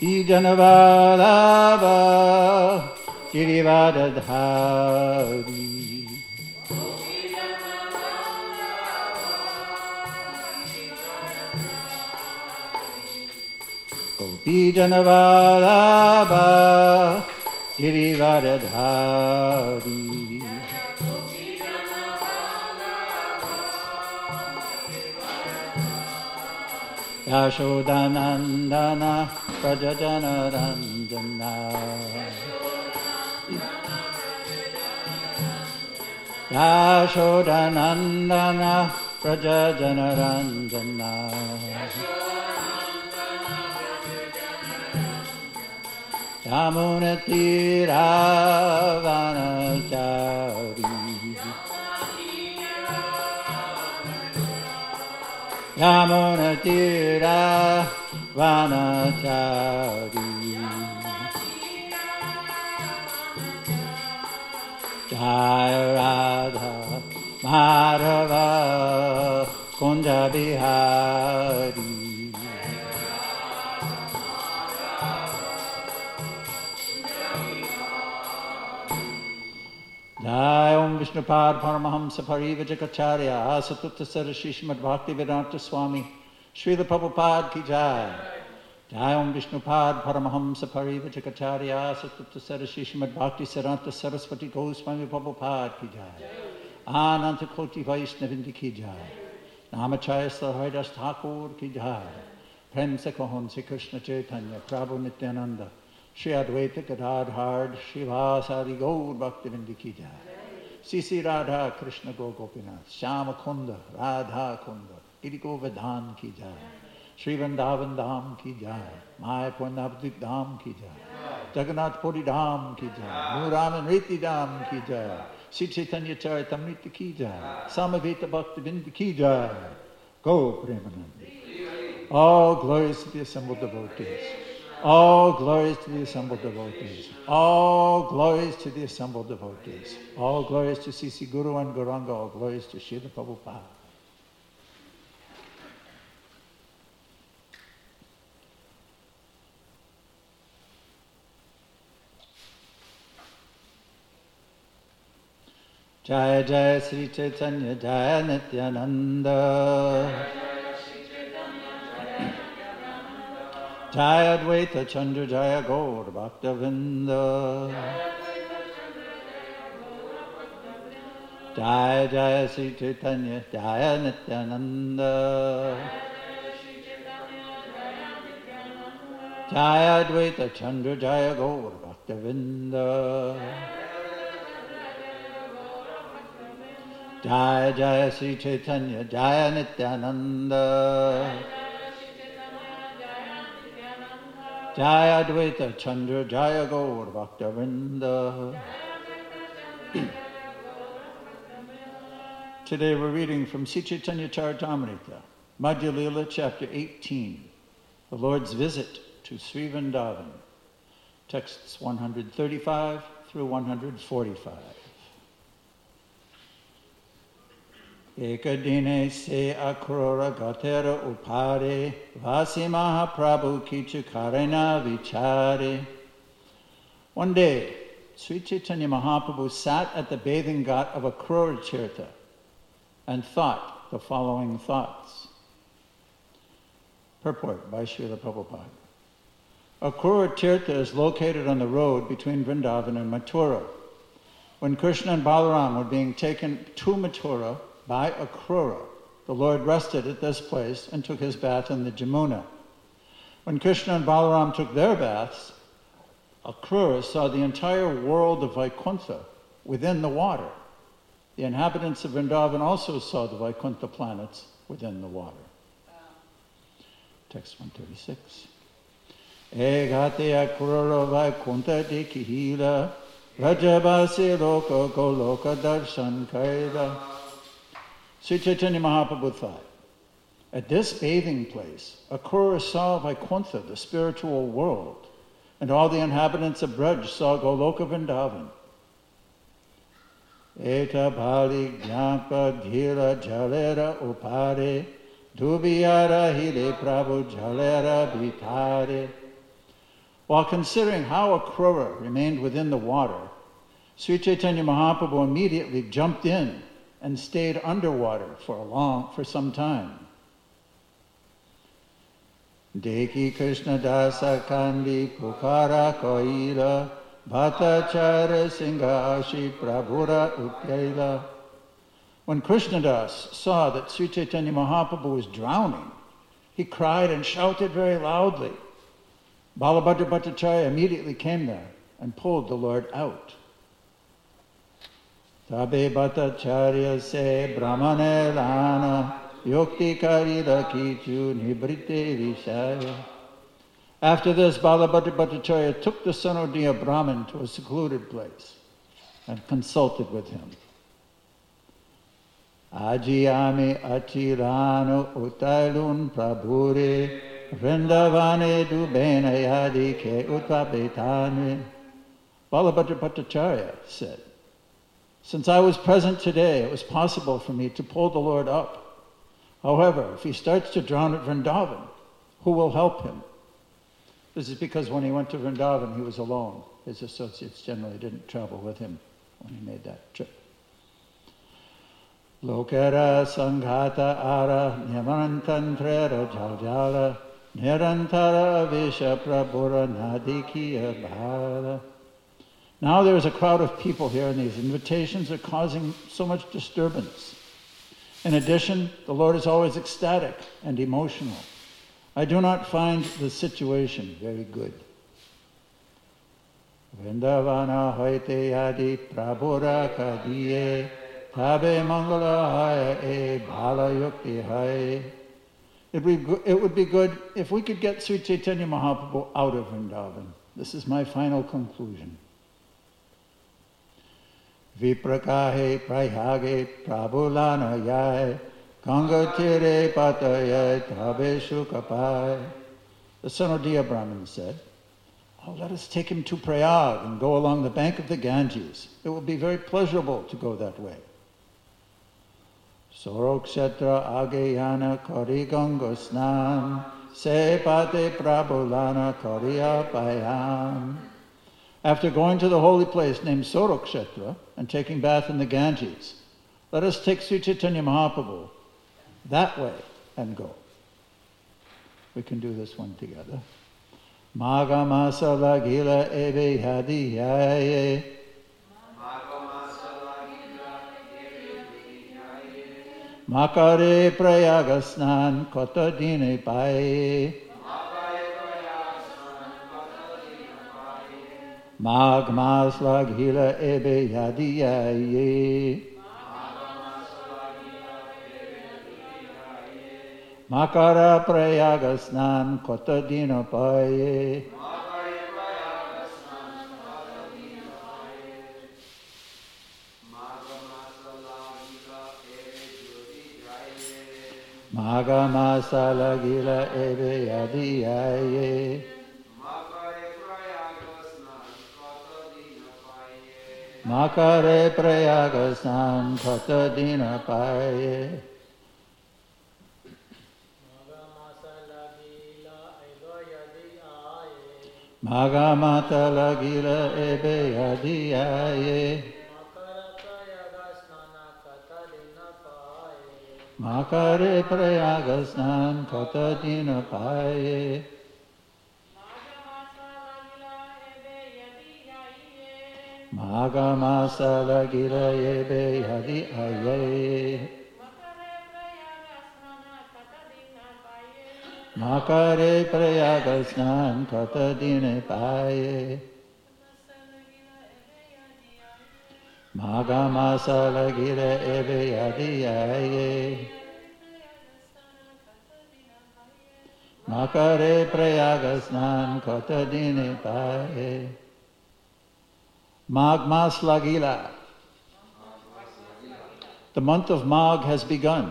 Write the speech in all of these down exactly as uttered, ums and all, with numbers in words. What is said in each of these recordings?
Gopi Janavallabha Girivardhari. Gopi Janavallabha Girivardhari. Yashodanandana Prajajana Ranjana. Yashodanandana Prajajana Ranjana. Yamunatira Vanachari. Yamunatira Vanachari. Jaya Radha Madhava Kunja Bihari. Jai Om Vishnupad Paramahamsa Parivajakacarya Asatutta Sarashi Srimad Bhakti Vedanta Swami Srila Prabhupada Ki Jai. Jai Om Vishnupad Paramahamsa Parivajakacarya Asatutta Sarashi Srimad Bhakti Siddhanta Saraswati Goswami Prabhupada Ki Jai. Ananta Koti Vaishnavindi Ki Jai. Namachaya Haridas Thakur Ki Jai. Prem Se Kahon Se Krishna Chaitanya Prabhu Nityananda Shri Advaita Gadadhar Srivasadi Gaur Bhaktivinoda Ki Jai. Sisi Radha Krishna Go Gopinath Shyama Kunda Radha Kunda Iri Govardhan Ki Jai. Shri Vrindavan Dham Ki Jai. Mayapur Navadvip Dham Ki Jai. Jagannath Puri Dham Ki Jai. Muraman Riti Dham Ki Jai. Sri Chaitanya Charitamrita Ki Jai. Samaveta Bhaktivinoda Ki Jai. Go Premanandi. All glories to the assembled devotees. All glories to the assembled devotees. All glories to the assembled devotees. All glories to Sisi Guru and Gauranga. All glories to Srila Prabhupada. Jaya Jaya Sri Chaitanya Jaya Nityananda. Jaya Advaita Chandra Jaya Gaur Bhaktavinda. Jaya Jaya Sri Chaitanya Jaya Nityananda. Jaya Advaita Chandra Jaya Gaur Bhaktavinda. Jaya Jaya Sri Chaitanya Jaya Nityananda. Jaya Advaita Chandra Jaya Gaur Bhaktavinda. Today we're reading from Sri Chaitanya Charitamrita, Madhya Lila, chapter eighteen, the Lord's visit to Sri Vrindavan, texts one hundred thirty-five through one hundred forty-five. Ekadine se akrora gatera upare vasi mahaprabhu kichu karena vichare. One day, Sri Chaitanya Mahaprabhu sat at the bathing ghat of Akrura Tirtha and thought the following thoughts. Purport by Srila Prabhupada. Akrura Tirtha is located on the road between Vrindavan and Mathura. When Krishna and Balaram were being taken to Mathura by Akrura, the Lord rested at this place and took his bath in the Jamuna. When Krishna and Balaram took their baths, Akrura saw the entire world of Vaikuntha within the water. The inhabitants of Vrindavan also saw the Vaikuntha planets within the water. Text one thirty-six. Egate Akrura Vaikuntha Dikihila Rajabasi Loka Goloka Darshan Kaida. Sri Chaitanya Mahaprabhu thought, at this bathing place, Akrura saw Vaikuntha, the spiritual world, and all the inhabitants of Braj saw Goloka Vrindavan. Eta bali jnapa dhira jalera upare, dubiyara hile prabhu jalera vitare. While considering how a Krura remained within the water, Sri Chaitanya Mahaprabhu immediately jumped in and stayed underwater for a long, for some time. Deki Krishna Dasa Kandi Pukara Koila Bhattacharya Singha Ashi Prabhura Upyaila. When Krishnadas saw that Sri Chaitanya Mahaprabhu was drowning, he cried and shouted very loudly. Balabhadra Bhattacharya immediately came there and pulled the Lord out. Tabe Bhattacharya se Brahmane Lana Yukti Karida Kichu Nibrite Vishaya. After this, Balabhadra Bhattacharya took the Sanodiya Brahmin to a secluded place and consulted with him. Ajiyami Achirano Utailun Prabhure Vrindavane Dubena Yadi Ke Utpapetane. Balabhadra Bhattacharya said, since I was present today, it was possible for me to pull the Lord up. However, if he starts to drown at Vrindavan, who will help him? This is because when he went to Vrindavan, he was alone. His associates generally didn't travel with him when he made that trip. Lokera Sanghata Ara Nyamantantrera Jaljala Nirantara Visha Prabhura Nadikiya Bhala. Now there is a crowd of people here, and these invitations are causing so much disturbance. In addition, the Lord is always ecstatic and emotional. I do not find the situation very good. Vrindavana hoite yadi prabhura kadiye tabe mangala haya e bhala yukti hai. It would, be, it would be good if we could get Sri Chaitanya Mahaprabhu out of Vrindavan. This is my final conclusion. Viprakahe prayage prabhulana yai Gangatire pataya tabe shukapai. The Sanodiya Brahmin said, oh, let us take him to Prayag and go along the bank of the Ganges. It will be very pleasurable to go that way. Sorokshetra agayana kari gangosnan se pate prabhulana kariya payam. After going to the holy place named Sorokshetra and taking bath in the Ganges, let us take Sri Chaitanya Mahaprabhu that way and go. We can do this one together. Maga masala gila ebe hadi yaye. Makare prayagasnan kota dine paye. Mag masla gila ebe hadi yaye. Makara prayagasnan kota dina paye. Maga masala gila ebe yadi yaye. Makare prayagasnan kota dina paye. Magamata lagila ebe yadi aye. Makare prayagasnan kata dina paye. Magamasa lagila ebe yadi aye. Makare prayagasnan kata dine paye. Magamasa lagila ebe yadi aye. Makare prayagasnan kata dine paye. Magh Mas Lagila. The month of Magh has begun.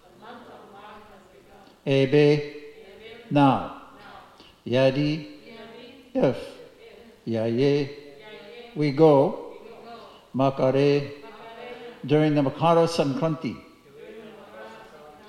Ebe. Now, yadi, if, yaye, we go, makare, during the Makara Sankranti,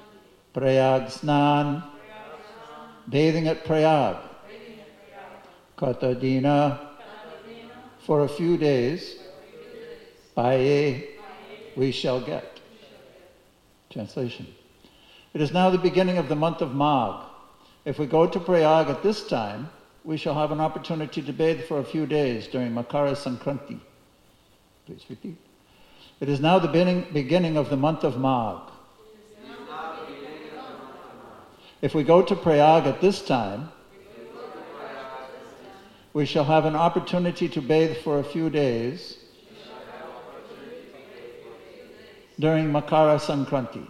Prayag Snan, bathing at Prayag, Katadina, for a few days, Paye, we shall get. Translation. It is now the beginning of the month of Magh. If we go to Prayag at this time, we shall have an opportunity to bathe for a few days during Makara Sankranti. Please repeat. It is now the beginning of the month of Magh. If we go to Prayag at this time, we shall have an opportunity to bathe for a few days during Makara Sankranti.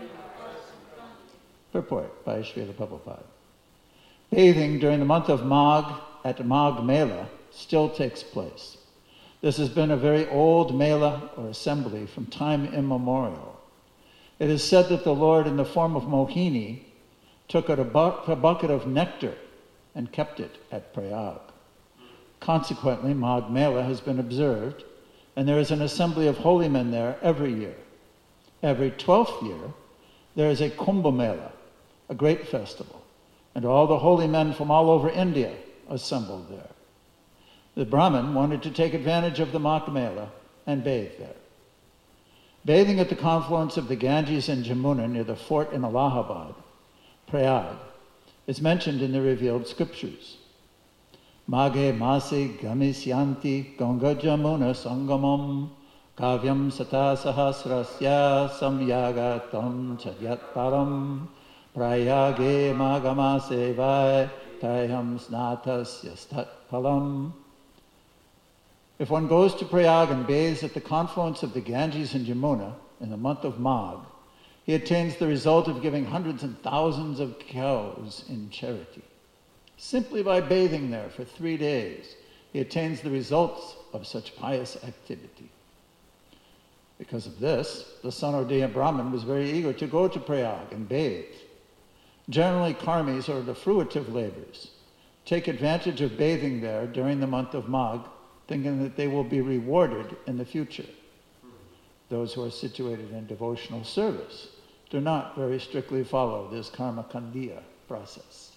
Purport by Srila Prabhupada. Bathing during the month of Magh at Magh Mela still takes place. This has been a very old Mela or assembly from time immemorial. It is said that the Lord, in the form of Mohini, took a, bu- a bucket of nectar and kept it at Prayag. Consequently, Magh Mela has been observed, and there is an assembly of holy men there every year. Every twelfth year, there is a Kumbh Mela, a great festival, and all the holy men from all over India assembled there. The Brahmin wanted to take advantage of the Magh Mela and bathe there. Bathing at the confluence of the Ganges and Jamuna near the fort in Allahabad, Prayag, is mentioned in the revealed scriptures. Maghe masi gamisyanti Ganga Jamuna Sangamam Kavyam Sata Sahasrasya Samyagatam Chadyat Param Prayage Magamase Vai Tayam Snatas Yastat Palam. If one goes to Prayag and bathes at the confluence of the Ganges and Jamuna in the month of Magh, he attains the result of giving hundreds and thousands of cows in charity. Simply by bathing there for three days, he attains the results of such pious activity. Because of this, the son of Deya Brahman was very eager to go to Prayag and bathe. Generally, karmis, or the fruitive laborers, take advantage of bathing there during the month of Magh, thinking that they will be rewarded in the future. Those who are situated in devotional service do not very strictly follow this karma kandiya process.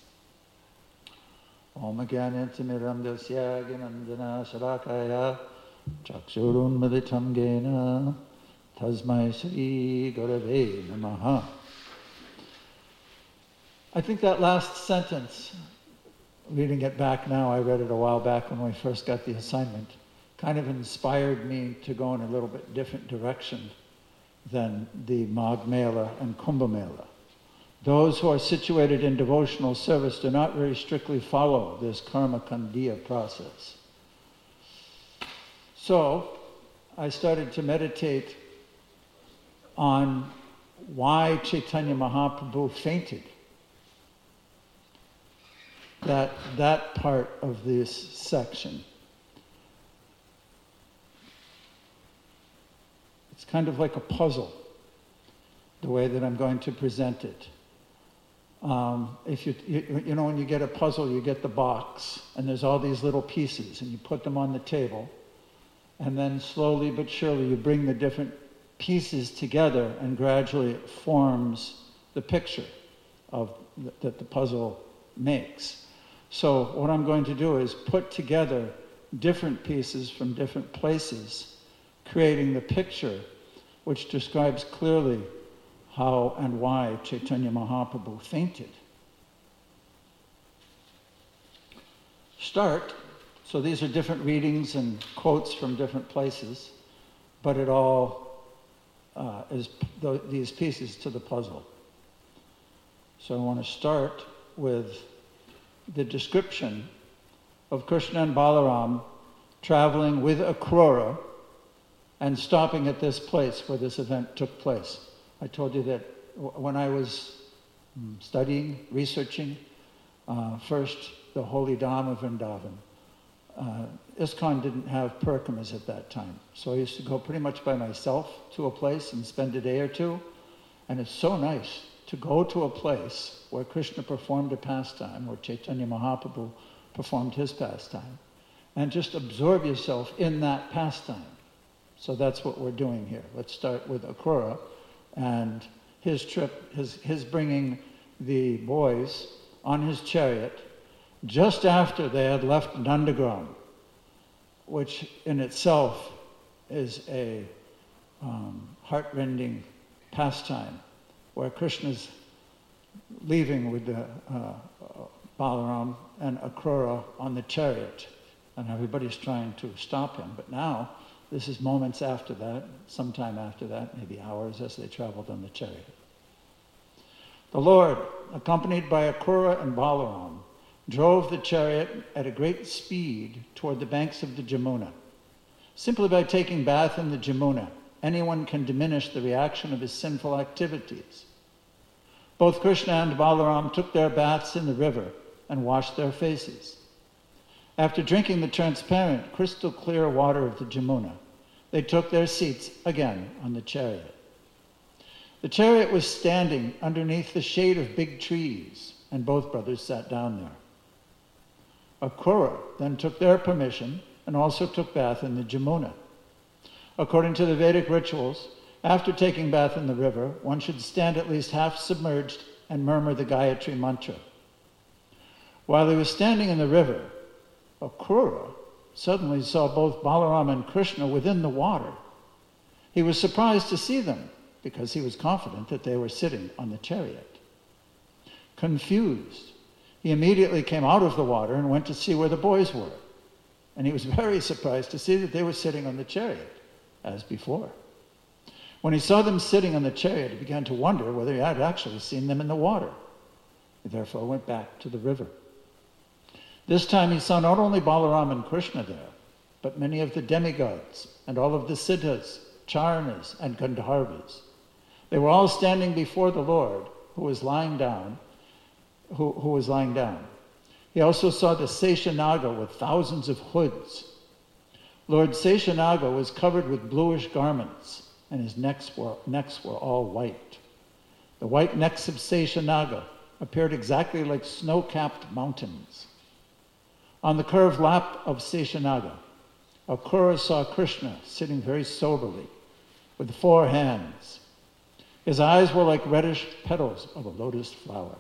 Om Agyanantimiram Dasya Ginandana Sharakaya Chakshurun Maditam Gena Tasmai Sri Gurave Namaha. I think that last sentence, reading it back now, I read it a while back when we first got the assignment, kind of inspired me to go in a little bit different direction than the Magh Mela and Kumbh Mela. Those who are situated in devotional service do not very strictly follow this karma kandiya process. So I started to meditate on why Chaitanya Mahaprabhu fainted. That, that part of this section. It's kind of like a puzzle, the way that I'm going to present it. Um, if you, you, you know, when you get a puzzle, you get the box, and there's all these little pieces, and you put them on the table, and then slowly but surely you bring the different pieces together, and gradually it forms the picture of th- that the puzzle makes. So what I'm going to do is put together different pieces from different places, creating the picture which describes clearly how and why Chaitanya Mahaprabhu fainted. Start, so these are different readings and quotes from different places, but it all uh, is th- these pieces to the puzzle. So I want to start with the description of Krishna and Balaram traveling with Akrura and stopping at this place where this event took place. I told you that w- when I was studying, researching, uh, first the holy Dham of Vrindavan, uh, ISKCON didn't have parikramas at that time. So I used to go pretty much by myself to a place and spend a day or two. And it's so nice to go to a place where Krishna performed a pastime, where Chaitanya Mahaprabhu performed his pastime, and just absorb yourself in that pastime. So that's what we're doing here. Let's start with Akrura and his trip, his, his bringing the boys on his chariot just after they had left Nandagram, which in itself is a um, heart-rending pastime, where Krishna's leaving with the, uh, Balaram and Akrura on the chariot, and everybody's trying to stop him. But now, this is moments after that, sometime after that, maybe hours as they traveled on the chariot. The Lord, accompanied by Akrura and Balaram, drove the chariot at a great speed toward the banks of the Jamuna. Simply by taking bath in the Jamuna, anyone can diminish the reaction of his sinful activities. Both Krishna and Balaram took their baths in the river and washed their faces. After drinking the transparent, crystal clear water of the Jamuna, they took their seats again on the chariot. The chariot was standing underneath the shade of big trees, and both brothers sat down there. Akrura then took their permission and also took bath in the Jamuna. According to the Vedic rituals, after taking bath in the river, one should stand at least half submerged and murmur the Gayatri mantra. While he was standing in the river, Akrura suddenly saw both Balaram and Krishna within the water. He was surprised to see them because he was confident that they were sitting on the chariot. Confused, he immediately came out of the water and went to see where the boys were. And he was very surprised to see that they were sitting on the chariot, as before. When he saw them sitting on the chariot, he began to wonder whether he had actually seen them in the water. He therefore went back to the river. This time he saw not only Balaram and Krishna there, but many of the demigods and all of the siddhas, charnas, and gandharvas. They were all standing before the Lord, who was lying down, who, who was lying down. He also saw the Seshanaga with thousands of hoods. Lord Seshanaga was covered with bluish garments, and his necks were, necks were all white. The white necks of Seshanaga appeared exactly like snow-capped mountains. On the curved lap of Seshanaga, Akrura saw Krishna sitting very soberly, with four hands. His eyes were like reddish petals of a lotus flower.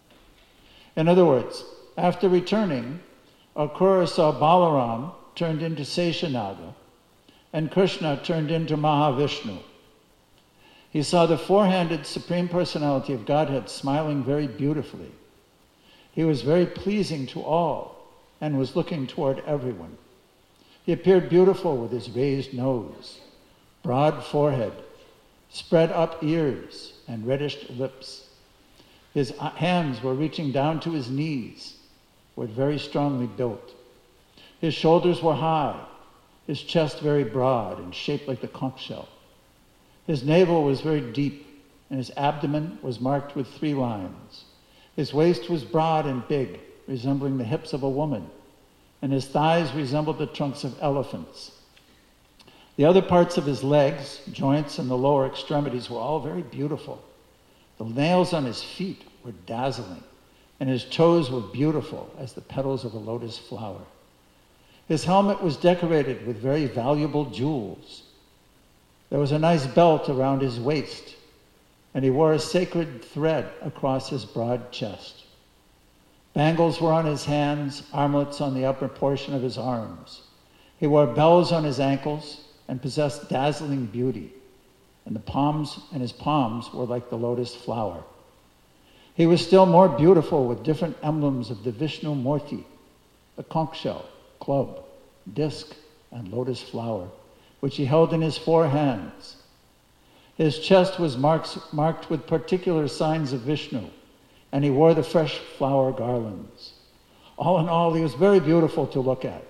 In other words, after returning, Akrura saw Balaram turned into Seshanaga, and Krishna turned into Mahavishnu. He saw the four-handed Supreme Personality of Godhead smiling very beautifully. He was very pleasing to all and was looking toward everyone. He appeared beautiful with his raised nose, broad forehead, spread up ears, and reddish lips. His hands were reaching down to his knees, were very strongly built. His shoulders were high, his chest very broad and shaped like the conch shell. His navel was very deep, and his abdomen was marked with three lines. His waist was broad and big, resembling the hips of a woman, and his thighs resembled the trunks of elephants. The other parts of his legs, joints, and the lower extremities were all very beautiful. The nails on his feet were dazzling, and his toes were beautiful as the petals of a lotus flower. His helmet was decorated with very valuable jewels. There was a nice belt around his waist, and he wore a sacred thread across his broad chest. Bangles were on his hands, armlets on the upper portion of his arms. He wore bells on his ankles and possessed dazzling beauty, and the palms and his palms were like the lotus flower. He was still more beautiful with different emblems of the Vishnu Murti, the conch shell, club, disc, and lotus flower, which he held in his four hands. His chest was marks, marked with particular signs of Vishnu, and he wore the fresh flower garlands. All in all, he was very beautiful to look at.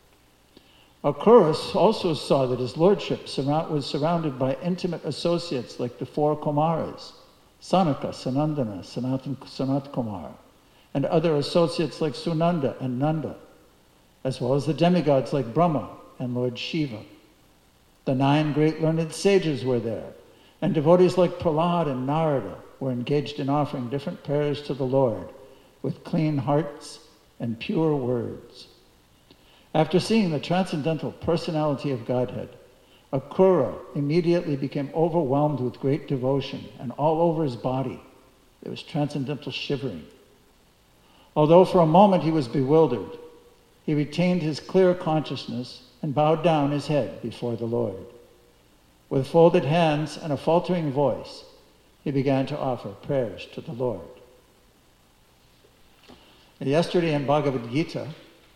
Akrura also saw that his lordship surround, was surrounded by intimate associates like the four Kumaras, Sanaka, Sanandana, Sanatan, Sanat Kumar, and other associates like Sunanda and Nanda, as well as the demigods like Brahma and Lord Shiva. The nine great learned sages were there, and devotees like Prahlad and Narada were engaged in offering different prayers to the Lord with clean hearts and pure words. After seeing the transcendental personality of Godhead, Akrura immediately became overwhelmed with great devotion, and all over his body there was transcendental shivering. Although for a moment he was bewildered, he retained his clear consciousness and bowed down his head before the Lord. With folded hands and a faltering voice, he began to offer prayers to the Lord. Yesterday in Bhagavad Gita,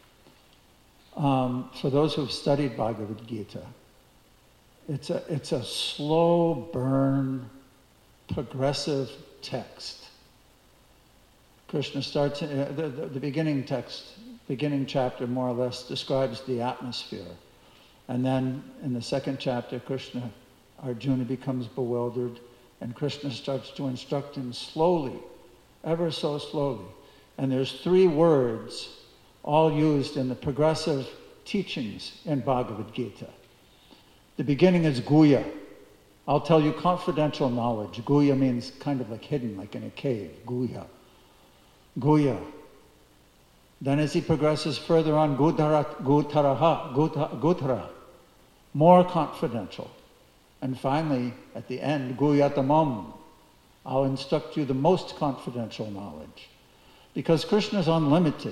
um, for those who've studied Bhagavad Gita, it's a, it's a slow burn, progressive text. Krishna starts, uh, the, the, the beginning text, beginning chapter more or less describes the atmosphere. And then in the second chapter, Krishna, Arjuna becomes bewildered, and Krishna starts to instruct him slowly, ever so slowly. And there's three words all used in the progressive teachings in Bhagavad Gita. The beginning is Guhya. I'll tell you confidential knowledge. Guhya means kind of like hidden, like in a cave. Guhya. Guhya. Then as he progresses further on, Gudhara, Gutaraha, Gutara. More confidential. And finally, at the end, Guhyatamam. I'll instruct you the most confidential knowledge. Because Krishna is unlimited.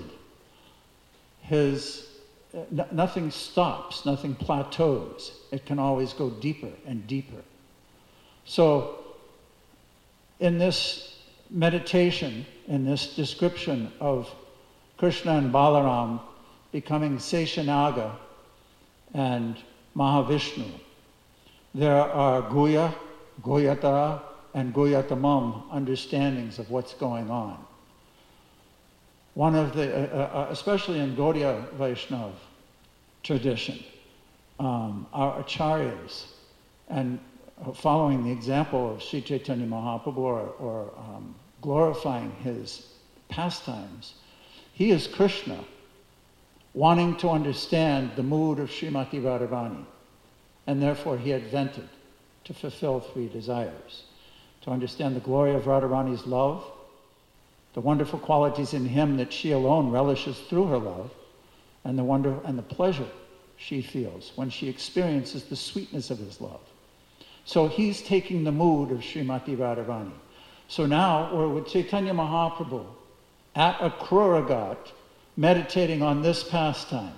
His, n- nothing stops, nothing plateaus. It can always go deeper and deeper. So, in this meditation, in this description of Krishna and Balaram becoming Seshanaga and Mahavishnu, there are Guhya, Guhyatara, and Guhyatamam understandings of what's going on. One of the, uh, uh, especially in Gaudiya Vaishnava tradition, um, our acharyas, and following the example of Sri Chaitanya Mahaprabhu, or, or um, glorifying his pastimes, he is Krishna, wanting to understand the mood of Srimati Radharani, and therefore he invented to fulfill three desires: to understand the glory of Radharani's love, the wonderful qualities in him that she alone relishes through her love, and the wonder and the pleasure she feels when she experiences the sweetness of his love. So he's taking the mood of Srimati Radharani. So now we're with Chaitanya Mahaprabhu at Akrura Ghat, meditating on this pastime.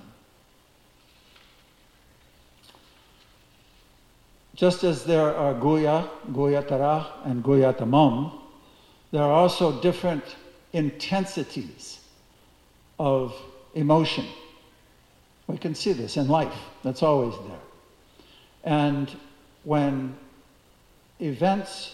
Just as there are Guhya, Guhyatara, and Guhyatamam, there are also different intensities of emotion. We can see this in life. That's always there. And when events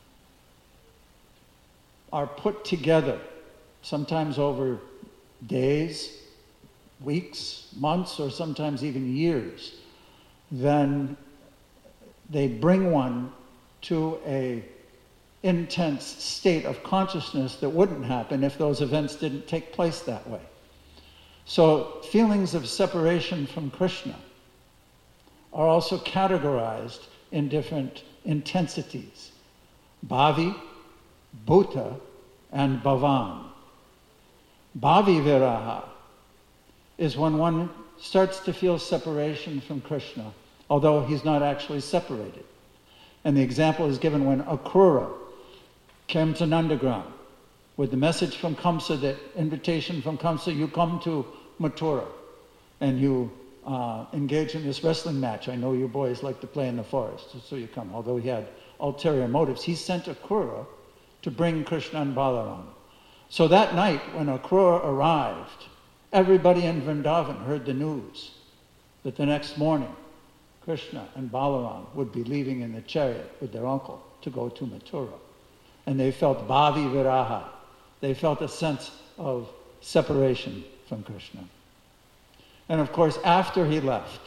are put together, sometimes over days, weeks, months, or sometimes even years, then they bring one to a intense state of consciousness that wouldn't happen if those events didn't take place that way. So feelings of separation from Krishna are also categorized in different intensities: bhavi, bhuta, and bhavan. Bhavi viraha is when one starts to feel separation from Krishna, although he's not actually separated. And the example is given when Akrura came to Nandagram with the message from Kamsa, that invitation from Kamsa, you come to Mathura and you uh, engage in this wrestling match. I know you boys like to play in the forest, so you come. Although he had ulterior motives, he sent Akrura to bring Krishna and Balaram. So that night when Akrura arrived, everybody in Vrindavan heard the news that the next morning Krishna and Balaram would be leaving in the chariot with their uncle to go to Mathura. And they felt bhavi viraha. They felt a sense of separation from Krishna. And of course, after he left,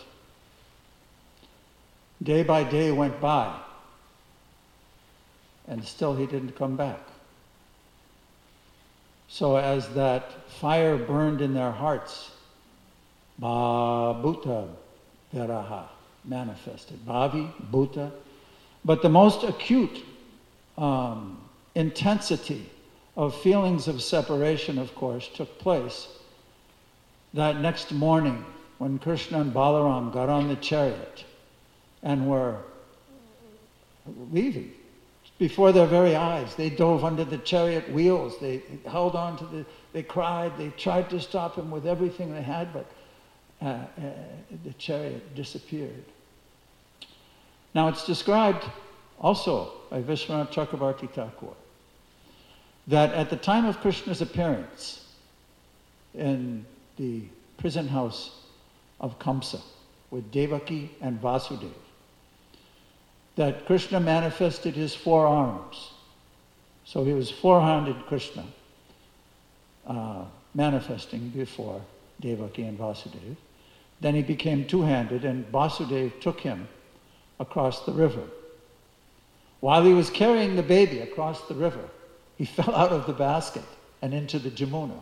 day by day went by, and still he didn't come back. So as that fire burned in their hearts, bhuta viraha manifested. Bhavi, bhuta. But the most acute um, intensity of feelings of separation, of course, took place that next morning when Krishna and Balaram got on the chariot and were leaving, before their very eyes. They dove under the chariot wheels. They held on to the, they cried. They tried to stop him with everything they had, but uh, uh, the chariot disappeared. Now it's described also by Vishwanath Chakrabarti Thakur that at the time of Krishna's appearance in the prison house of Kamsa with Devaki and Vasudeva, that Krishna manifested his four arms. So he was four-handed Krishna uh, manifesting before Devaki and Vasudeva. Then he became two-handed, and Vasudeva took him across the river. While he was carrying the baby across the river, he fell out of the basket and into the Jamuna.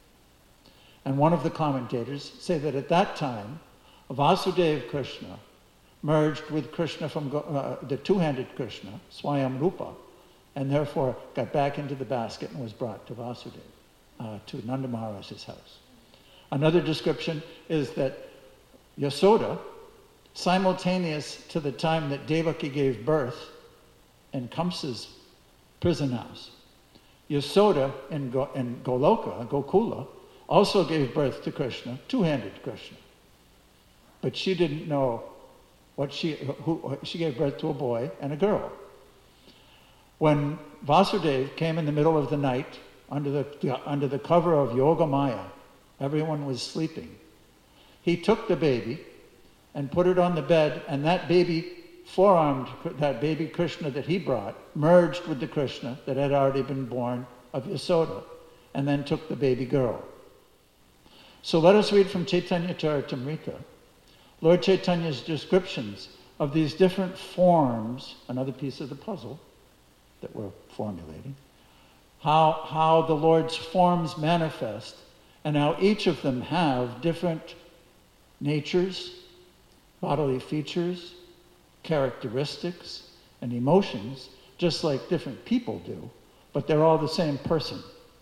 And one of the commentators say that at that time, Vasudeva Krishna merged with Krishna from uh, the two-handed Krishna, Swayam Rupa, and therefore got back into the basket and was brought to Vasudeva, uh, to Nanda Maharaj's house. Another description is that Yasoda, simultaneous to the time that Devaki gave birth in Kamsa's prison house, Yasoda in, Go- in Goloka, Gokula, also gave birth to Krishna, two-handed Krishna. But she didn't know what she, who, she gave birth to a boy and a girl. When Vasudeva came in the middle of the night, under the, under the cover of Yoga Maya, everyone was sleeping. He took the baby and put it on the bed, and that baby, four-armed, that baby Krishna that he brought, merged with the Krishna that had already been born of Yasoda, and then took the baby girl. So let us read from Chaitanya Charitamrita, Lord Chaitanya's descriptions of these different forms, another piece of the puzzle that we're formulating, how, how the Lord's forms manifest, and how each of them have different natures, bodily features, characteristics, and emotions, just like different people do, but they're all the same person.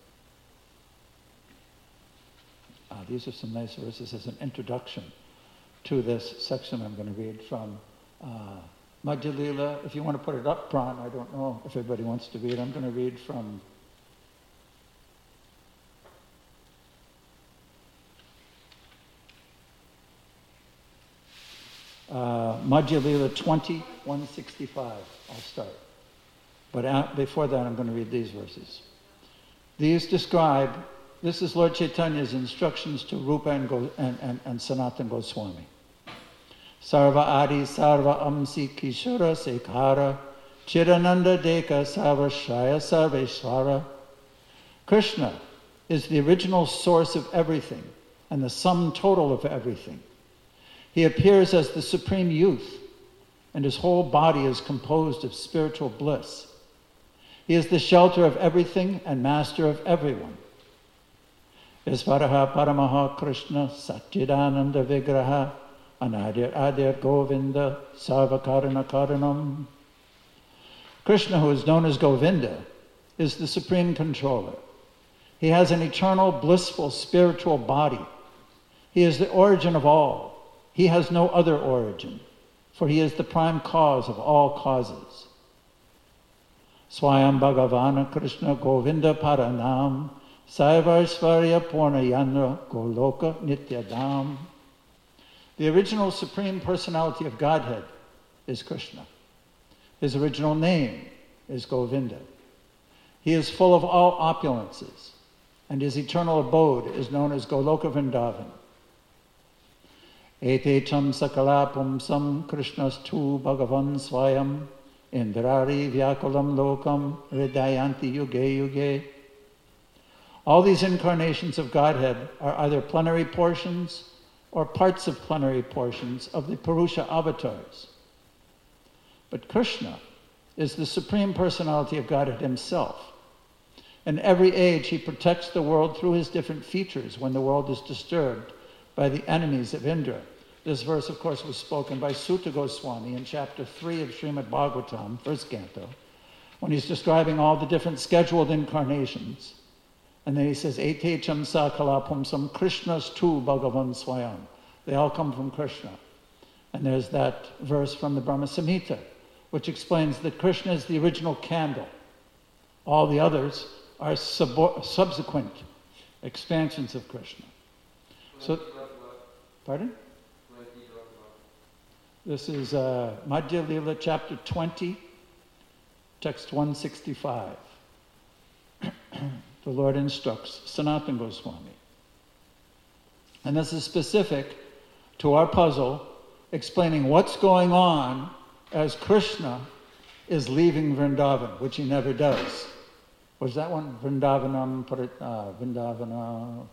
Uh, these are some nice verses as an introduction to this section I'm going to read from uh, Madhya Lila. If you want to put it up, Pran, I don't know if everybody wants to read. I'm going to read from uh, Madhya Lila twenty, one sixty-five. I'll start. But uh, before that, I'm going to read these verses. These describe, this is Lord Chaitanya's instructions to Rupa and, Go, and, and, and Sanatana Goswami. Sarva Adi Sarva Amsi Kishora Sekhara Chirananda Deka Sarvashaya Sarveshvara. Krishna is the original source of everything and the sum total of everything. He appears as the supreme youth, and his whole body is composed of spiritual bliss. He is the shelter of everything and master of everyone. Isvaraha Paramaha Krishna Satchidananda Vigraha Anadir Adir Govinda Sarvakarana Karanam. Krishna, who is known as Govinda, is the supreme controller. He has an eternal, blissful, spiritual body. He is the origin of all. He has no other origin, for he is the prime cause of all causes. Swayam Bhagavana Krishna Govinda Paranam Saivarsvarya Purna Yandra Goloka Nityadam. The original Supreme Personality of Godhead is Krishna. His original name is Govinda. He is full of all opulences, and his eternal abode is known as Goloka Vrindavan. Ete cham sakala pumsam Krishnas tu bhagavan swayam indrari vyakulam lokam hridayanti yuge yuge. All these incarnations of Godhead are either plenary portions or parts of plenary portions of the Purusha avatars. But Krishna is the Supreme Personality of Godhead himself. In every age, he protects the world through his different features when the world is disturbed by the enemies of Indra. This verse, of course, was spoken by Sutta Goswami in chapter three of Srimad Bhagavatam, first canto, when he's describing all the different scheduled incarnations. And then he says, Ete chamsa kalapumsam Krishnas tu bhagavan swayam. They all come from Krishna. And there's that verse from the Brahma Samhita, which explains that Krishna is the original candle. All the others are sub- subsequent expansions of Krishna. So, pardon? This is uh, Madhya Lila chapter twenty, text one sixty-five. The Lord instructs Sanatana Goswami. And this is specific to our puzzle, explaining what's going on as Krishna is leaving Vrindavan, which he never does. Was that one? Vrindavanam, uh, Vrindavana.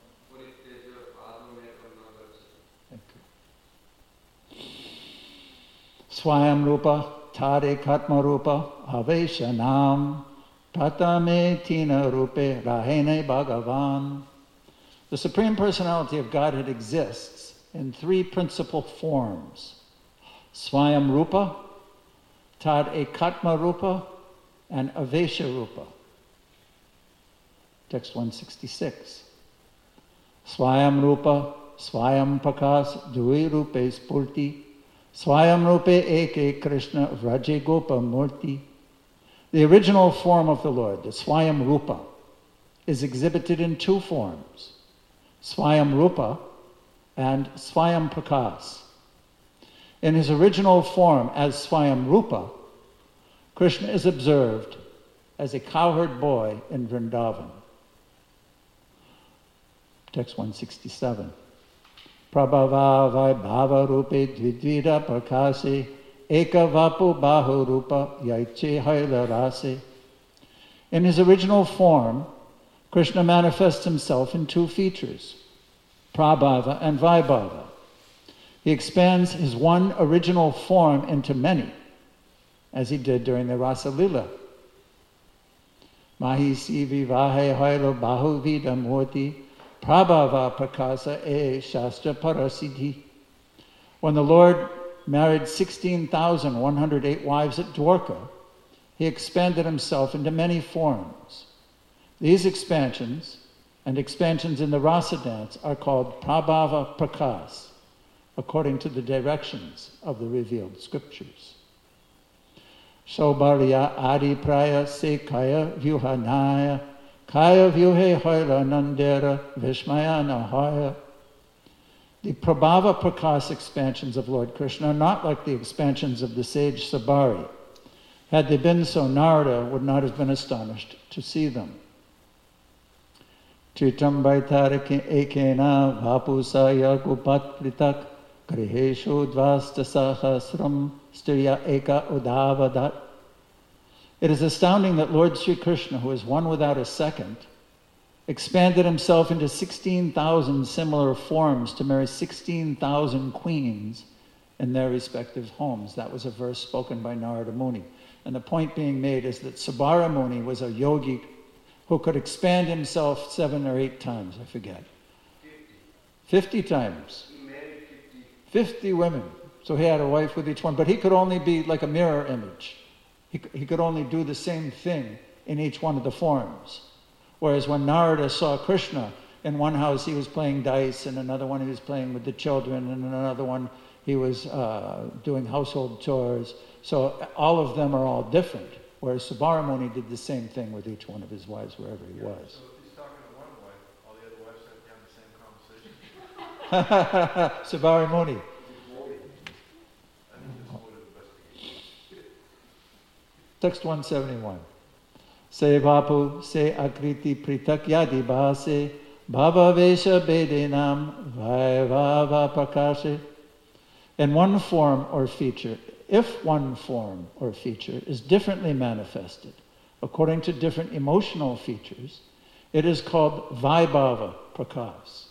Thank you. Swayam Rupa, Tare Katma Rupa, Aveshanam, Tatame Tina Rupe, Rahene Bhagavan. The Supreme Personality of Godhead exists in three principal forms. Swayam Rupa, Tad Ekatma Rupa, and Avesha Rupa. Text one sixty-six. Swayam Rupa, Swayam Pakas, Dui Rupe Spurti, Swayam Rupe Eke Krishna Vraje Gopa Murti. The original form of the Lord, the Swayam Rupa, is exhibited in two forms. Swayam Rupa and Swayam Prakas. In his original form as Swayam Rupa, Krishna is observed as a cowherd boy in Vrindavan. Text one sixty-seven. Prabhava Vaibhava Rupe Dvidvira Prakase Eka Vapu Bahu Rupa Yaiche Haila Rase. In his original form, Krishna manifests himself in two features, Prabhava and Vaibhava. He expands his one original form into many, as he did during the Rasa Lila. Mahisi Vivahe Hailo Bahu Vida Murti Prabhava Prakasa E Shastra Parasiddhi. When the Lord married sixteen thousand one hundred eight wives at Dwarka, he expanded himself into many forms. These expansions and expansions in the Rasa dance are called Prabhava Prakas, according to the directions of the revealed scriptures. Sobarya Adi Praya Se Kaya Vyuhanaya Kaya Vyuhe Hoila Nandera Vishmaya Nahaya. The Prabhava Prakas expansions of Lord Krishna are not like the expansions of the sage Sabari. Had they been so, Narada would not have been astonished to see them. Chitam Baitarake Ekena Vapusaya Gupat Pritak Griheshu Dvasta Sahasram Stirya Eka Udavadat. It is astounding that Lord Sri Krishna, who is one without a second, expanded himself into sixteen thousand similar forms to marry sixteen thousand queens in their respective homes. That was a verse spoken by Narada Muni. And the point being made is that Sabara Muni was a yogi who could expand himself seven or eight times, I forget. Fifty. Fifty times. He married fifty. Fifty women. So he had a wife with each one, but he could only be like a mirror image. He, he could only do the same thing in each one of the forms. Whereas when Narada saw Krishna, in one house he was playing dice, in another one he was playing with the children, and in another one he was uh, doing household chores. So all of them are all different. Whereas Sabaramuni did the same thing with each one of his wives wherever he yeah, was. So if he's talking to one wife, all the other wives have to have the same conversation. Sabaramuni. Text one seventy-one. Se vapu se akriti pritak yadi bhase bhava vesha bedenam vaivava prakashe. In one form or feature, if one form or feature is differently manifested according to different emotional features, it is called vaibhava prakas.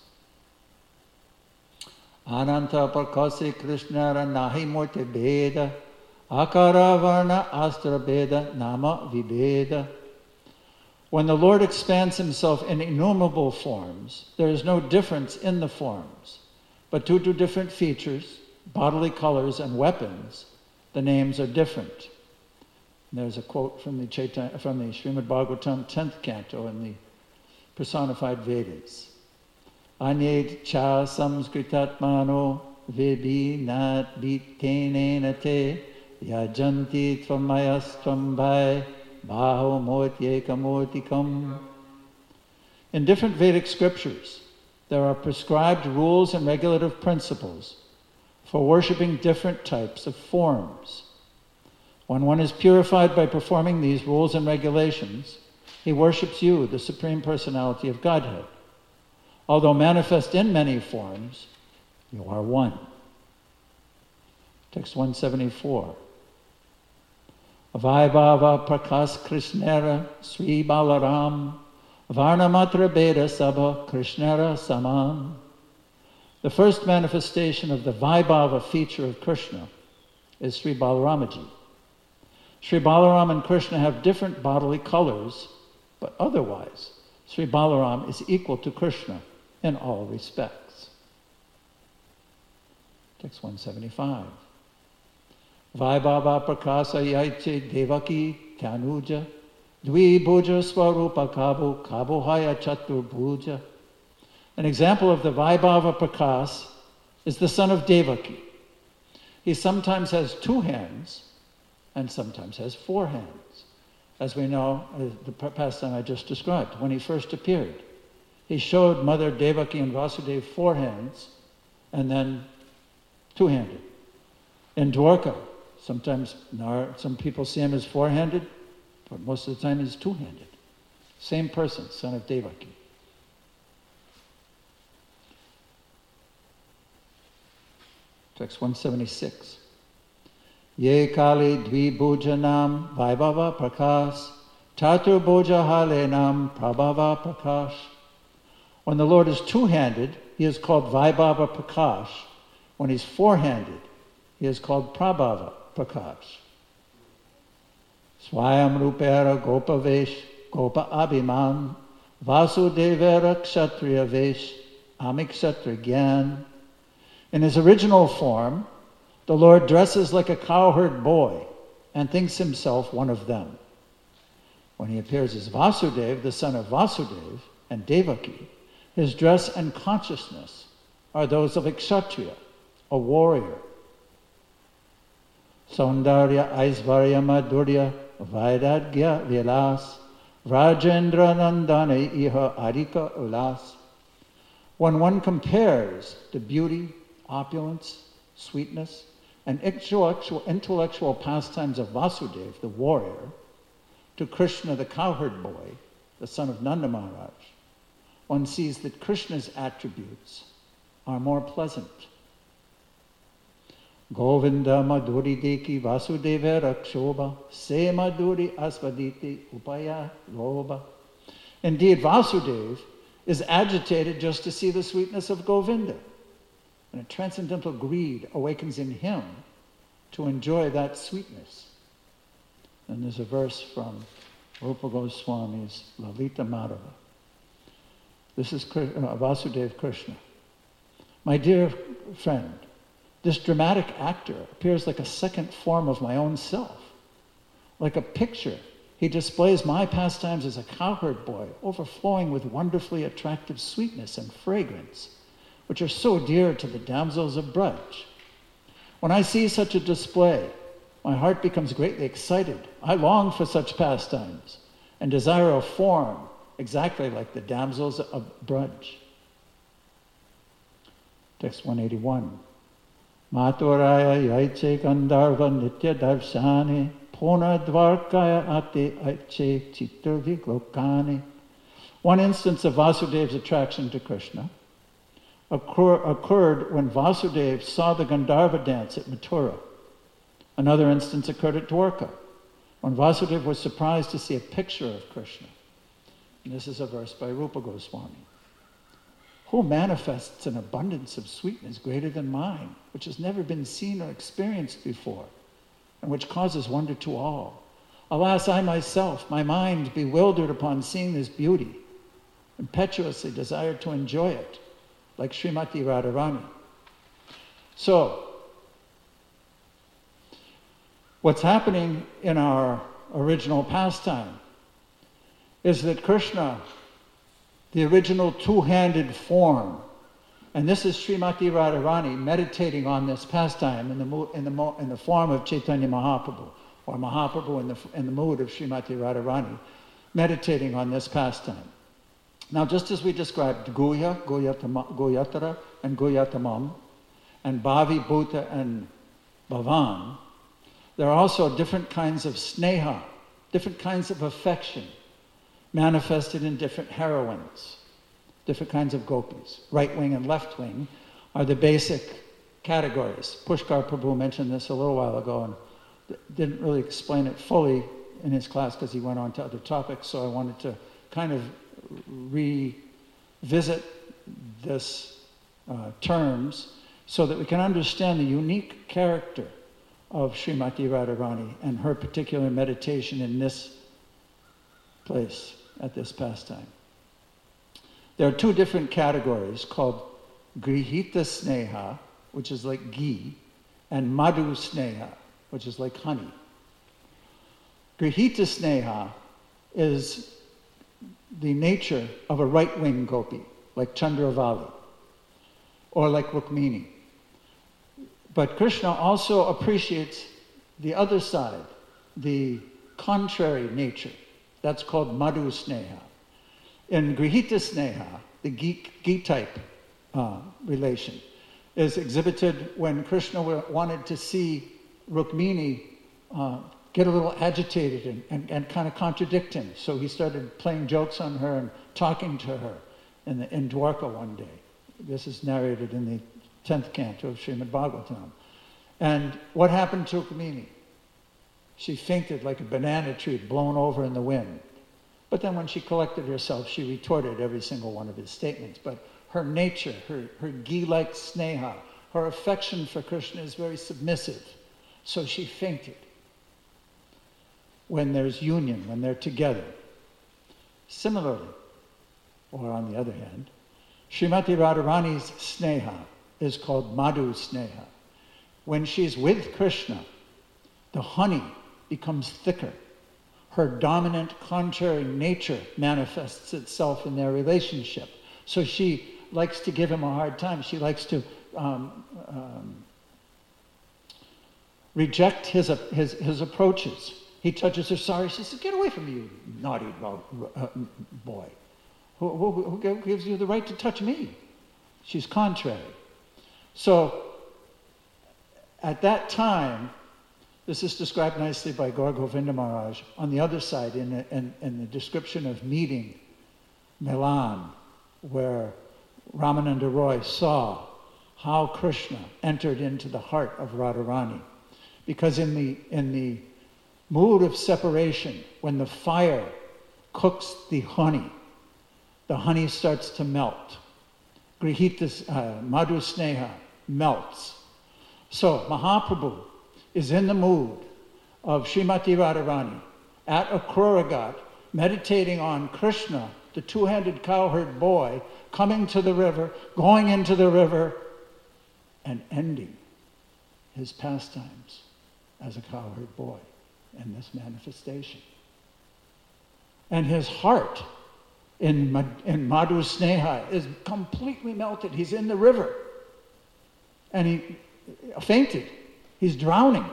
Ananta prakase krishnara nahi murti beda akara varna astra beda nama vibeda. When the Lord expands himself in innumerable forms, there is no difference in the forms, but due to different features, bodily colors, and weapons, the names are different. And there's a quote from the, Chaitanya, from the Srimad Bhagavatam tenth canto in the personified Vedas. Anyed cha samskritatmano vibhi nat bitenena te yajanti tvamayastvam vai baho motyekamotikam. In different Vedic scriptures, there are prescribed rules and regulative principles for worshipping different types of forms. When one is purified by performing these rules and regulations, he worships you, the Supreme Personality of Godhead. Although manifest in many forms, you are one. Text one seventy-four. Vaibhava prakas krishnera Sri Balaram Varnamatra Beda Sabha Krishnera Saman. The first manifestation of the Vaibhava feature of Krishna is Sri Balaramaji. Sri Balaram and Krishna have different bodily colors, but otherwise, Sri Balaram is equal to Krishna in all respects. Text one seventy-five. Vaibhava prakasa yaiche devaki kanuja dvi bhuja swarupa kabu kabuhaya chatur bhuja. An example of the Vaibhava prakas is the son of Devaki. He sometimes has two hands and sometimes has four hands. As we know, the pastime I just described, when he first appeared, he showed Mother Devaki and Vasudeva four hands and then two-handed. In Dwarka, sometimes some people see him as four-handed, but most of the time he's two-handed. Same person, son of Devaki. Text one seventy-six. Ye kali dvi bhujanam vaibhava prakas tatur bhuja halenam prabhava prakash. When the Lord is two-handed, he is called Vaibhava Prakash. When he's four-handed, he is called Prabhava Prakash. Swayam rupera gopa vesh gopa abhiman vasudevera kshatriya vesh amikshatra gyan. In his original form, the Lord dresses like a cowherd boy and thinks himself one of them. When he appears as Vasudeva, the son of Vasudeva, and Devaki, his dress and consciousness are those of a kshatriya, a warrior. Saundarya Aisvarya Madhurya Vairagya Vilas Rajendra Nandane Iha Adika Ulas. When one compares the beauty, opulence, sweetness, and intellectual, intellectual pastimes of Vasudeva, the warrior, to Krishna, the cowherd boy, the son of Nanda Maharaj, one sees that Krishna's attributes are more pleasant. Govinda Madhuri Deki Vasudeva Rakshobha Se Madhuri Asvaditi Upaya Loba. Indeed, Vasudeva is agitated just to see the sweetness of Govinda. And a transcendental greed awakens in him to enjoy that sweetness. And there's a verse from Rupa Goswami's Lalita Madhava. This is uh, Vasudeva Krishna. My dear friend, this dramatic actor appears like a second form of my own self. Like a picture, he displays my pastimes as a cowherd boy, overflowing with wonderfully attractive sweetness and fragrance, which are so dear to the damsels of Braj. When I see such a display, my heart becomes greatly excited. I long for such pastimes and desire a form exactly like the damsels of Braj. Text one eighty-one. Maturaya yaiche gandharva nitya darshani pona dvarkaya ate aiche chitravi glokani. One instance of Vasudeva's attraction to Krishna occur, occurred when Vasudeva saw the Gandharva dance at Mathura. Another instance occurred at Dwarka, when Vasudeva was surprised to see a picture of Krishna. And this is a verse by Rupa Goswami. Who manifests an abundance of sweetness greater than mine, which has never been seen or experienced before, and which causes wonder to all? Alas, I myself, my mind bewildered upon seeing this beauty, impetuously desired to enjoy it, like Srimati Radharani. So, what's happening in our original pastime is that Krishna, the original two-handed form, And this is Srimati Radharani meditating on this pastime in the, mo- in the, mo- in the form of Chaitanya Mahaprabhu, or Mahaprabhu in the, in the mood of Srimati Radharani, meditating on this pastime. Now, just as we described Guhya, Guhyatama, Guhyatara, and Guhyatamam, and Bhavi, Bhuta, and Bhavan, there are also different kinds of sneha, different kinds of affection, manifested in different heroines, different kinds of gopis. Right wing and left wing are the basic categories. Pushkar Prabhu mentioned this a little while ago and didn't really explain it fully in his class because he went on to other topics, so I wanted to kind of revisit this uh, terms so that we can understand the unique character of Srimati Radharani and her particular meditation in this place at this pastime. There are two different categories called Grihita Sneha, which is like ghee, and Madhu Sneha, which is like honey. Grihita Sneha is the nature of a right-wing gopi, like Chandravali, or like Rukmini. But Krishna also appreciates the other side, the contrary nature. That's called Madhu Sneha. In Grihita Sneha, the ghee-type uh, relation, is exhibited when Krishna wanted to see Rukmini uh, get a little agitated and, and, and kind of contradict him. So he started playing jokes on her and talking to her in, the, in Dwarka one day. This is narrated in the tenth canto of Srimad Bhagavatam. And what happened to Rukmini? She fainted like a banana tree blown over in the wind. But then when she collected herself, she retorted every single one of his statements. But her nature, her, her ghee-like sneha, her affection for Krishna is very submissive. So she fainted when there's union, when they're together. Similarly, or on the other hand, Srimati Radharani's sneha is called Madhu Sneha. When she's with Krishna, the honey becomes thicker. Her dominant contrary nature manifests itself in their relationship. So she likes to give him a hard time. She likes to um, um, reject his, uh, his, his approaches. He touches her, sorry, she says, get away from me, you naughty uh, boy. Who, who, who gives you the right to touch me? She's contrary. So, at that time, this is described nicely by Gaur Govinda Maharaj. On the other side, in the, in, in the description of meeting Milan, where Ramananda Roy saw how Krishna entered into the heart of Radharani. Because in the, in the mood of separation, when the fire cooks the honey, the honey starts to melt. Grihita, uh, Madhu Sneha melts. So Mahaprabhu is in the mood of Srimati Radharani at Akruragat, meditating on Krishna, the two-handed cowherd boy, coming to the river, going into the river, and ending his pastimes as a cowherd boy in this manifestation. And his heart in, in Madhu Sneha is completely melted. He's in the river. And he fainted. He's drowning.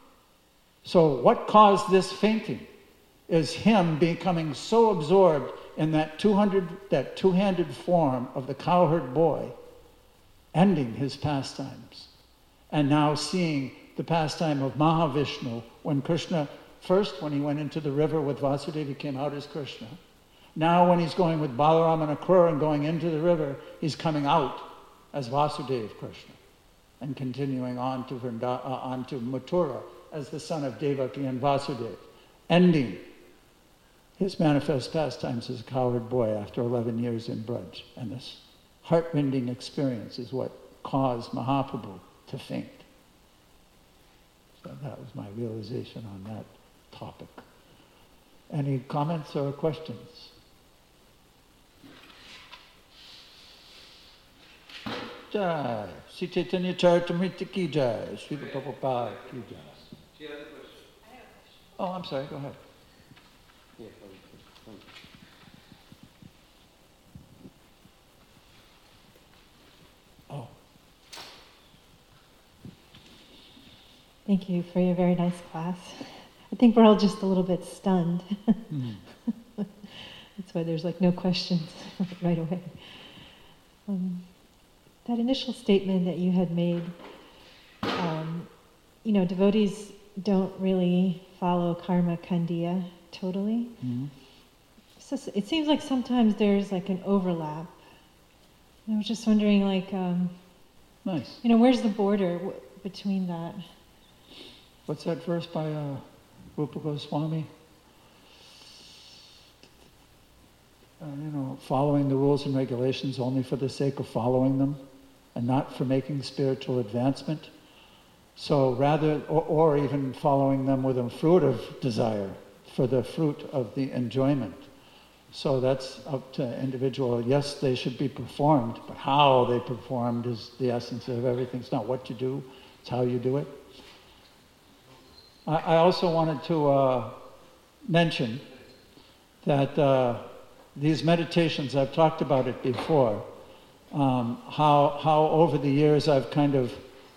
So what caused this fainting is him becoming so absorbed in that two hundred, that two-handed form of the cowherd boy, ending his pastimes. And now seeing the pastime of Mahavishnu, when Krishna, first when he went into the river with Vasudeva, he came out as Krishna. Now when he's going with Balaram and Akrura and going into the river, he's coming out as Vasudeva Krishna and continuing on to, Vrinda, uh, on to Mathura as the son of Devaki and Vasudeva, ending his manifest pastimes as a cowherd boy after eleven years in Braj. And this heart-rending experience is what caused Mahaprabhu to faint. So that was my realization on that topic. Any comments or questions? Jai. Sri Chaitanya Charitamrita ki jai. Srila Prabhupada ki jai. She has a question. Oh, I'm sorry. Go ahead. Yeah, Thank you for your very nice class. I think we're all just a little bit stunned. Mm. That's why there's like no questions right away. Um, that initial statement that you had made, um, you know, devotees don't really follow karma khandiya totally. Mm. So it seems like sometimes there's like an overlap. I was just wondering, like, um, nice. You know, where's the border w- between that? What's that verse by uh, Rupa Goswami? Uh, you know, following the rules and regulations only for the sake of following them, and not for making spiritual advancement. So rather, or, or even following them with a fruit of desire, for the fruit of the enjoyment. So that's up to individual. Yes, they should be performed, but how they performed is the essence of everything. It's not what you do, it's how you do it. I, I also wanted to uh, mention that uh, these meditations, I've talked about it before, um, how how over the years I've kind of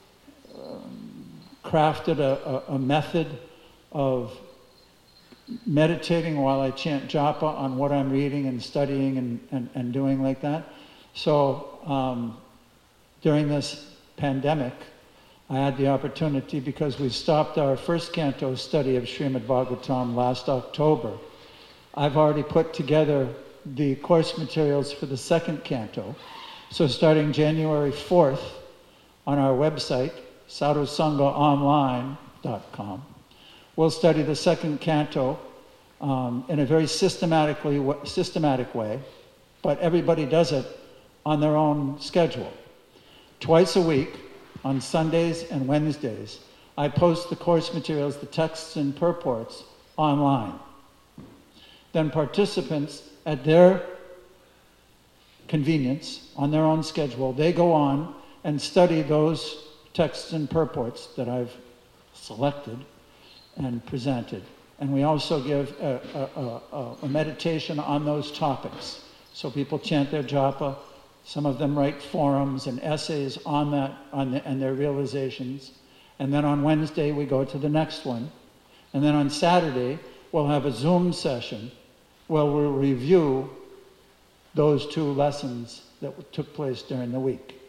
um, crafted a, a, a method of meditating while I chant japa on what I'm reading and studying and, and, and doing like that. So um, during this pandemic, I had the opportunity, because we stopped our first canto study of Srimad Bhagavatam last October. I've already put together the course materials for the second canto. So starting January fourth on our website, sadhu sangha online dot com, we'll study the second canto um, in a very systematically systematic way, but everybody does it on their own schedule. Twice a week, on Sundays and Wednesdays, I post the course materials, the texts and purports, online. Then participants, at their convenience, on their own schedule, they go on and study those texts and purports that I've selected and presented. And we also give a, a, a, a meditation on those topics. So people chant their japa. Some of them write forums and essays on that, on the, and their realizations. And then on Wednesday, we go to the next one. And then on Saturday, we'll have a Zoom session where we'll review those two lessons that took place during the week.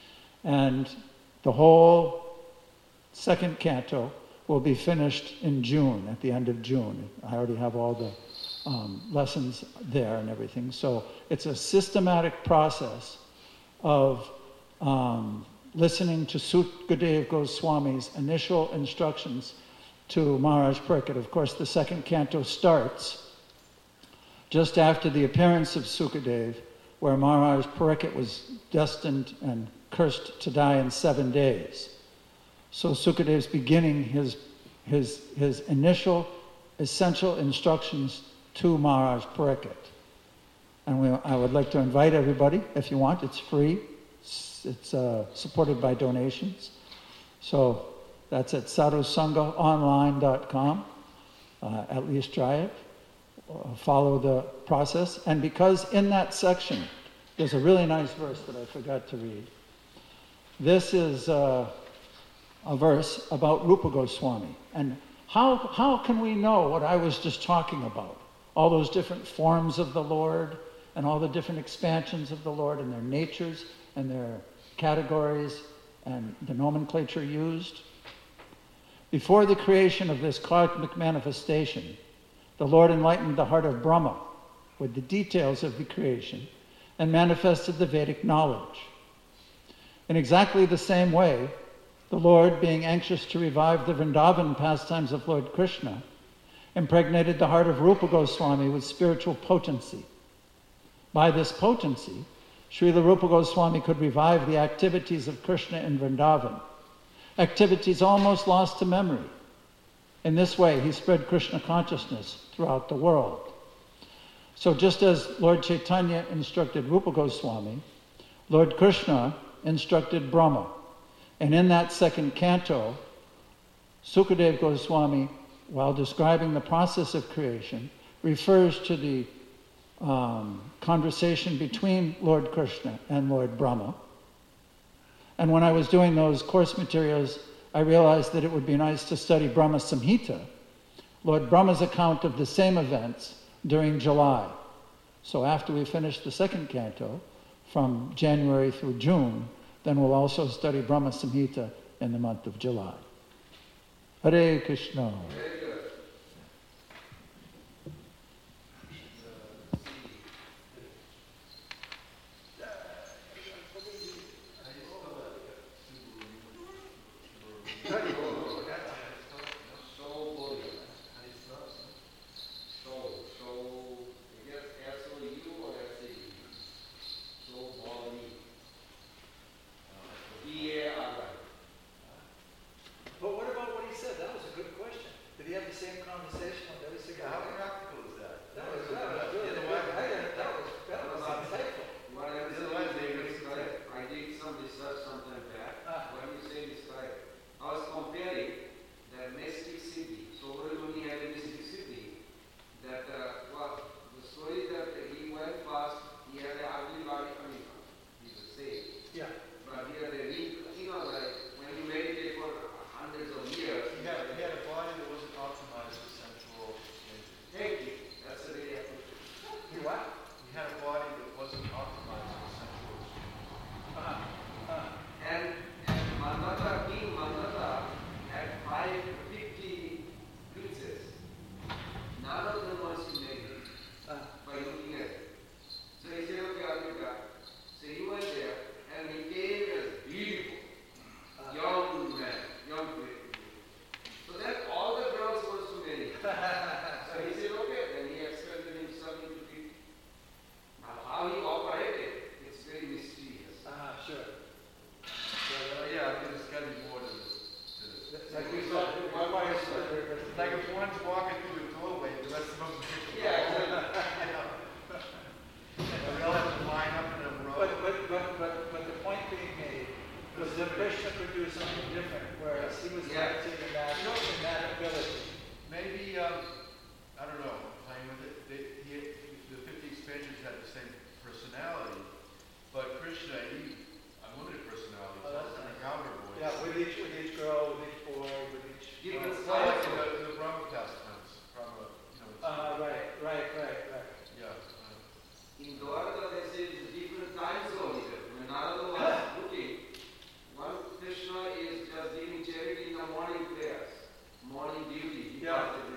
And the whole second canto will be finished in June, at the end of June. I already have all the um, lessons there and everything. So it's a systematic process of um, listening to Sukadeva Goswami's initial instructions to Maharaj Parikshit. Of course, the second canto starts just after the appearance of Sukadeva, where Maharaj Parikshit was destined and cursed to die in seven days. So Sukadeva's beginning his, his, his initial essential instructions to Maharaj Parikshit. And we, I would like to invite everybody, if you want, it's free. It's, it's uh, supported by donations. So that's at sadhu sangha online dot com. Uh, at least try it. Uh, follow the process. And because in that section, there's a really nice verse that I forgot to read. This is uh, a verse about Rupa Goswami. And how, how can we know what I was just talking about? All those different forms of the Lord and all the different expansions of the Lord and their natures and their categories and the nomenclature used. Before the creation of this cosmic manifestation, the Lord enlightened the heart of Brahma with the details of the creation and manifested the Vedic knowledge. In exactly the same way, the Lord, being anxious to revive the Vrindavan pastimes of Lord Krishna, impregnated the heart of Rupa Goswami with spiritual potency. By this potency, Srila Rupa Goswami could revive the activities of Krishna in Vrindavan, activities almost lost to memory. In this way, he spread Krishna consciousness throughout the world. So just as Lord Chaitanya instructed Rupa Goswami, Lord Krishna instructed Brahma. And in that second canto, Sukadeva Goswami, while describing the process of creation, refers to the um, conversation between Lord Krishna and Lord Brahma. And when I was doing those course materials I realized that it would be nice to study Brahma Samhita, Lord Brahma's account of the same events, during July. So after we finish the second canto, from January through June, then we'll also study Brahma Samhita in the month of July. Hare Krishna. Very good. But what about what he said? That was a good question. Did he have the same conversation with every single How practical is that? That was, that was really good. I got- That was, that was insightful. What I'm saying is describe. I did some research sometime back. Ah. When you say describe, I was comparing that mystic city. So Muni had a mystic city. That uh, well, the story that he went fast. He had an ugly body. I mean, he was safe. Yeah. But he had a weak, you know, like when you meditate for hundreds of years. He had, he had a body that wasn't optimized for sensual engines. Thank you. That's a very good. You what? He had a body that wasn't optimized for sensual exchange. Uh-huh. Uh-huh. And, and Mandata, King Mandata had five fifty princes. None of them wants to marry him Uh, by looking at it. So he said, okay, I'll do that. So he went there and he came as beautiful, uh, young man, young man. So then all the girls wants to marry him. So he said, okay, then he expanded himself into fifty. Now how he operated, it's very mysterious. uh-huh, sure. Uh, yeah, there's got to be more to this. To this. Like we saw, my wife said, Like if one's walking through a doorway, the rest of them are Yeah, exactly. And we all have to line up in a row. But, but, but, but, but the point being made was that Krishna could do something different, whereas he was Yeah. limited in that, in that ability. Maybe, um, I don't know, playing with it, they, he, the fifty expansions had the same personality, but Krishna, he, unlimited personality, Oh, that's an nice. encounter voice. Yeah, with each, with each girl, with each boy, with each. Different It's not like in the, in the Brahma pastimes, Brahma, you know. it's- Uh, right, right, right, right. Yeah. uh, In Dwarka, they say it's a different time zone here. When Narada was looking, one Krishna is just giving charity in the morning prayers, morning duty. He Yeah. does it